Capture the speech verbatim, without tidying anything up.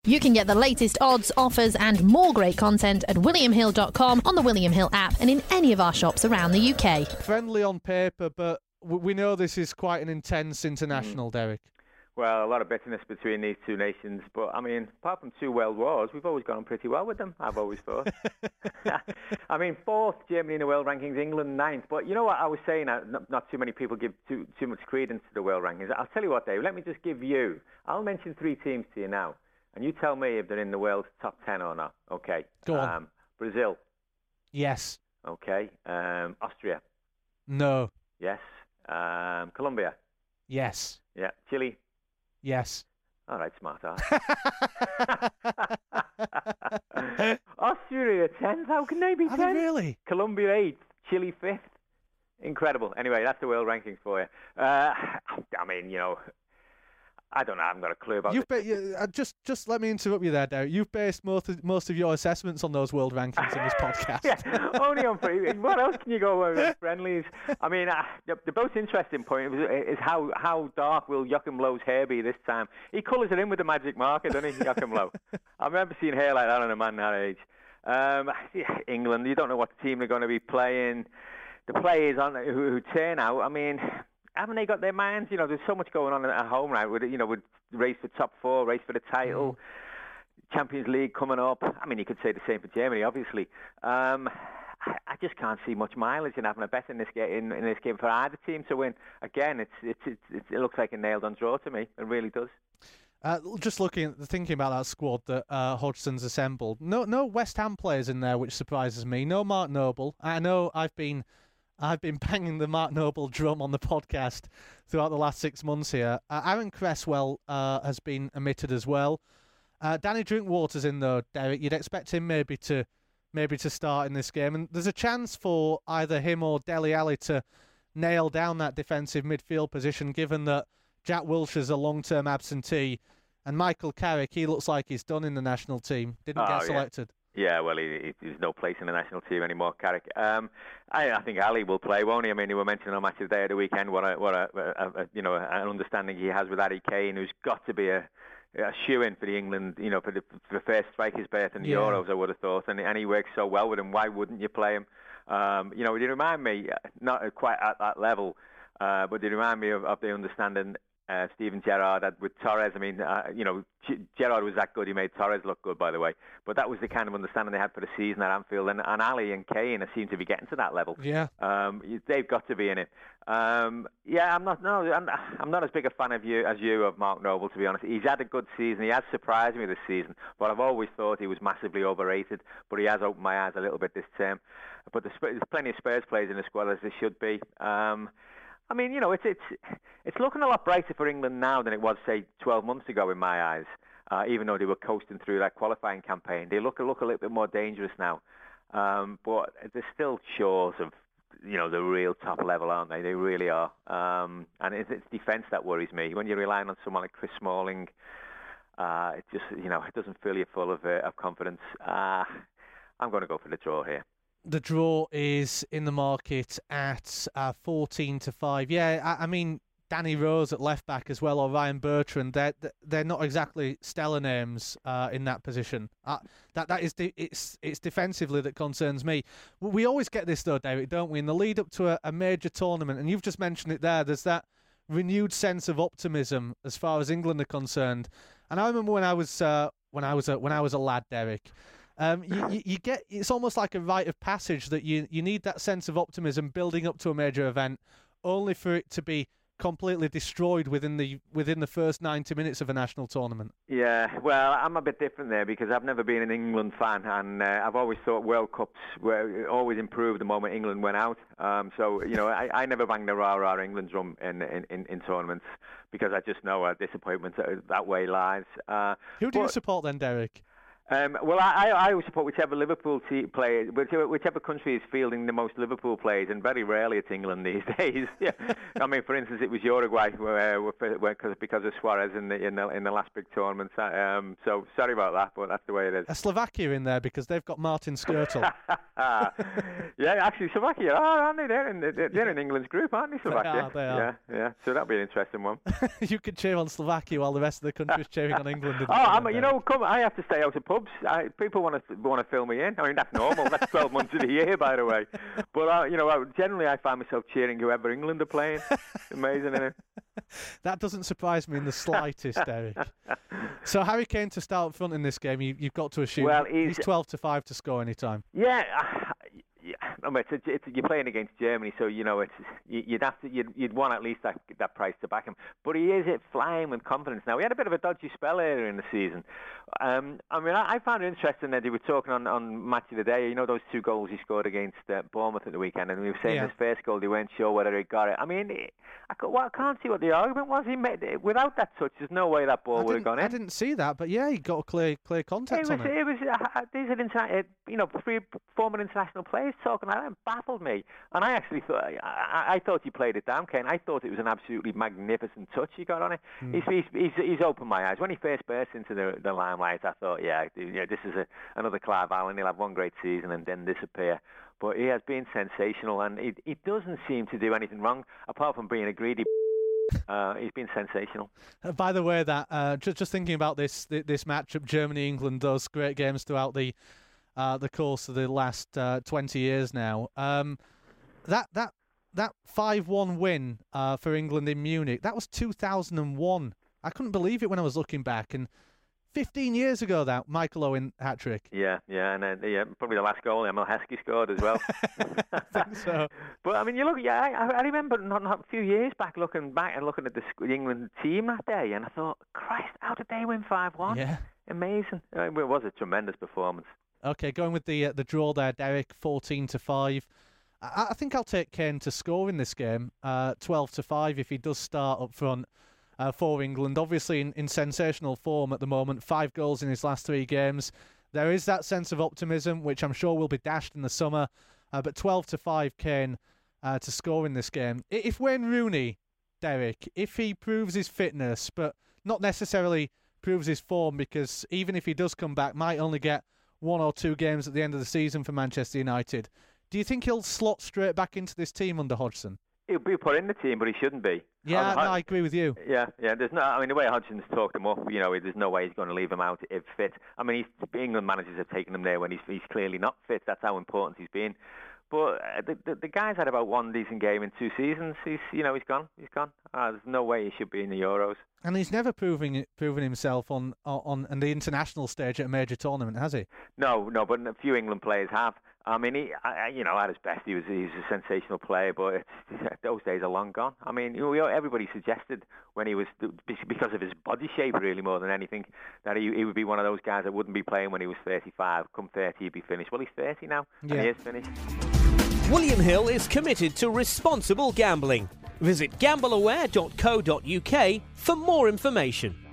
You can get the latest odds, offers and more great content at william hill dot com, on the William Hill app and in any of our shops around the U K. Friendly on paper, but we know this is quite an intense international, mm. Derek. Well, a lot of bitterness between these two nations, but I mean, apart from two world wars, we've always gone pretty well with them, I've always thought. I mean, fourth, Germany in the world rankings, England ninth, but you know what I was saying, not, not too many people give too, too much credence to the world rankings. I'll tell you what, Dave, let me just give you, I'll mention three teams to you now, and you tell me if they're in the world's top ten or not. Okay. Go on. Um, Brazil. Yes. Okay. Um, Austria. No. Yes. Um, Colombia. Yes. Yeah. Chile. Yes. All right, smart ass. Austria tenth. How can they be tenth? Are they really? Colombia eighth. Chile fifth. Incredible. Anyway, that's the world rankings for you. Uh, I mean, you know, I don't know. I haven't got a clue about You've ba- you, uh, just, just let me interrupt you there, Derek. You've based most of, most of your assessments on those world rankings in this podcast. Yeah, only on free. What else can you go with friendlies? I mean, uh, the, the most interesting point is, is how, how dark will Joachim Löw's hair be this time. He colours it in with the magic marker, doesn't he, Joachim Löw? I remember seeing hair like that on a man that age. Um, England, you don't know what team they're going to be playing. The players on who, who turn out, I mean, haven't they got their minds? You know, there's so much going on at home, right? With, you know, with race for top four, race for the title, mm. Champions League coming up. I mean, you could say the same for Germany, obviously. Um, I, I just can't see much mileage in having a bet in this game, in, in this game for either team to win. Again, it's, it's, it's, it's, it looks like a nailed-on draw to me. It really does. Uh, just looking, thinking about that squad that uh, Hodgson's assembled. No, no West Ham players in there, which surprises me. No Mark Noble. I know I've been. I've been banging the Mark Noble drum on the podcast throughout the last six months here. Uh, Aaron Cresswell uh, has been omitted as well. Uh, Danny Drinkwater's in though, Derek. You'd expect him maybe to maybe to start in this game. And there's a chance for either him or Dele Alli to nail down that defensive midfield position, given that Jack Wilshere's a long-term absentee and Michael Carrick, he looks like he's done in the national team. Didn't oh, get yeah. selected. Yeah, well, he, he, there's no place in the national team anymore, Carrick. Um, I, I think Ali will play, won't he? I mean, you were mentioning on Match of the Day at the weekend what a, what a, a, a you know an understanding he has with Harry Kane, who's got to be a, a shoe-in for the England, you know, for the, for the first striker's berth in the yeah. Euros, I would have thought, and, and he works so well with him. Why wouldn't you play him? Um, you know, he remind me, not quite at that level, uh, but they remind me of, of the understanding. Uh, Steven Gerrard had with Torres. I mean, uh, you know, G- Gerrard was that good. He made Torres look good, by the way. But that was the kind of understanding they had for the season at Anfield. And, and Ali and Kane seem to be getting to that level. Yeah. Um, they've got to be in it. Um, yeah, I'm not. No, I'm, I'm not as big a fan of you as you of Mark Noble, to be honest. He's had a good season. He has surprised me this season. But I've always thought he was massively overrated. But he has opened my eyes a little bit this term. But there's, there's plenty of Spurs players in the squad, as there should be. Um, I mean, you know, it's it's it's looking a lot brighter for England now than it was, say, twelve months ago in my eyes. Uh, even though they were coasting through that qualifying campaign, they look look a little bit more dangerous now. Um, but they're still short of, you know, the real top level, aren't they? They really are. Um, and it's, it's defence that worries me. When you're relying on someone like Chris Smalling, uh, it just, you know, it doesn't fill you full of uh, of confidence. Uh, I'm going to go for the draw here. The draw is in the market at uh, fourteen to five. Yeah, I, I mean, Danny Rose at left back as well, or Ryan Bertrand. They're they're not exactly stellar names uh, in that position. Uh, that that is de- it's it's defensively that concerns me. We always get this though, David, don't we? In the lead up to a, a major tournament, and you've just mentioned it there. There's that renewed sense of optimism as far as England are concerned. And I remember when I was uh, when I was a, when I was a lad, Derek. Um, you, you, you get it's almost like a rite of passage that you, you need that sense of optimism building up to a major event, only for it to be completely destroyed within the within the first ninety minutes of a national tournament. Yeah, well, I'm a bit different there because I've never been an England fan, and uh, I've always thought World Cups were always improved the moment England went out. Um, so you know, I, I never banged the rah rah England drum in, in, in, in tournaments because I just know a disappointment that way lies. Uh, Who do but, you support then, Derek? Um, well, I, I always support whichever Liverpool te- player, whichever, whichever country is fielding the most Liverpool players, and very rarely it's England these days. Yeah. I mean, for instance, it was Uruguay where, where, where, because of Suarez in the in the, in the last big tournament. Um, so sorry about that, but that's the way it is. A Slovakia in there because they've got Martin Skirtle. Yeah, actually, Slovakia, oh, aren't they? They're in, they're in England's group, aren't they, Slovakia? They are, they are. Yeah, yeah. So that'll be an interesting one. You could cheer on Slovakia while the rest of the country's cheering on England. Oh, I'm, you know, come, I have to stay out of pubs. I, people want to want to fill me in. I mean, that's normal. That's twelve months of the year, by the way. But uh, you know, generally, I find myself cheering whoever England are playing. Amazing, isn't it? That doesn't surprise me in the slightest, Derek. So Harry Kane to start up front in this game, you, you've got to assume well, he's, he's twelve to five to score any time. Yeah. Uh, Yeah, I mean, it's, it's, you're playing against Germany, so you know it's you'd have to you'd, you'd want at least that that price to back him. But he is it flying with confidence now. He had a bit of a dodgy spell earlier in the season. Um, I mean, I, I found it interesting that he was talking on, on Match of the Day. You know those two goals he scored against uh, Bournemouth at the weekend, and he was saying yeah. his first goal they weren't sure whether he got it. I mean, I, could, well, I can't see what the argument was. He made without that touch, there's no way that ball would have gone in. I didn't see that, but yeah, he got a clear clear contact it was, on it. It was uh, these are interna- you know three former international players talking like that. Baffled me, and I actually thought I, I thought he played it down, Kane. I thought it was an absolutely magnificent touch he got on it. Mm. He's, he's he's he's opened my eyes when he first burst into the the limelight. I thought, yeah, yeah, this is a, another Clive Allen. He'll have one great season and then disappear. But he has been sensational, and he he doesn't seem to do anything wrong apart from being a greedy. Uh, he's been sensational. Uh, by the way, that uh, just just thinking about this this matchup, Germany England, those great games throughout the. Uh, the course of the last uh, twenty years now. Um, that that that five one win uh, for England in Munich, that was two thousand one. I couldn't believe it when I was looking back. And fifteen years ago, that Michael Owen hat-trick. Yeah, yeah, and uh, yeah, probably the last goal Emil Heskey scored as well. I think so. But, I mean, you look, yeah, I, I remember not, not a few years back looking back and looking at the England team that day, and I thought, Christ, how did they win five one? Yeah. Amazing. It was a tremendous performance. Okay, going with the uh, the draw there, Derek, fourteen to five. I, I think I'll take Kane to score in this game, uh, twelve to five, if he does start up front uh, for England. Obviously in, in sensational form at the moment, five goals in his last three games. There is that sense of optimism, which I'm sure will be dashed in the summer. Uh, but twelve to five, Kane uh, to score in this game. If Wayne Rooney, Derek, if he proves his fitness, but not necessarily proves his form, because even if he does come back, might only get one or two games at the end of the season for Manchester United. Do you think he'll slot straight back into this team under Hodgson? He'll be put in the team, but he shouldn't be. Yeah, no, I agree with you. Yeah, yeah. There's no. I mean, the way Hodgson's talked him up, you know, there's no way he's going to leave him out if fit. I mean, he's, England managers have taken him there when he's he's clearly not fit. That's how important he's been. But uh, the, the the guy's had about one decent game in two seasons. He's you know he's gone. He's gone. Uh, there's no way he should be in the Euros. And he's never proving proven himself on on on the international stage at a major tournament, has he? No, no. But a few England players have. I mean, he, I, you know, at his best, he was he's a sensational player, but it's, those days are long gone. I mean, you know, everybody suggested when he was, because of his body shape really more than anything, that he, he would be one of those guys that wouldn't be playing when he was thirty-five. Come thirty, he'd be finished. Well, he's thirty now, yeah. and he is finished. William Hill is committed to responsible gambling. Visit gambleaware dot co dot uk for more information.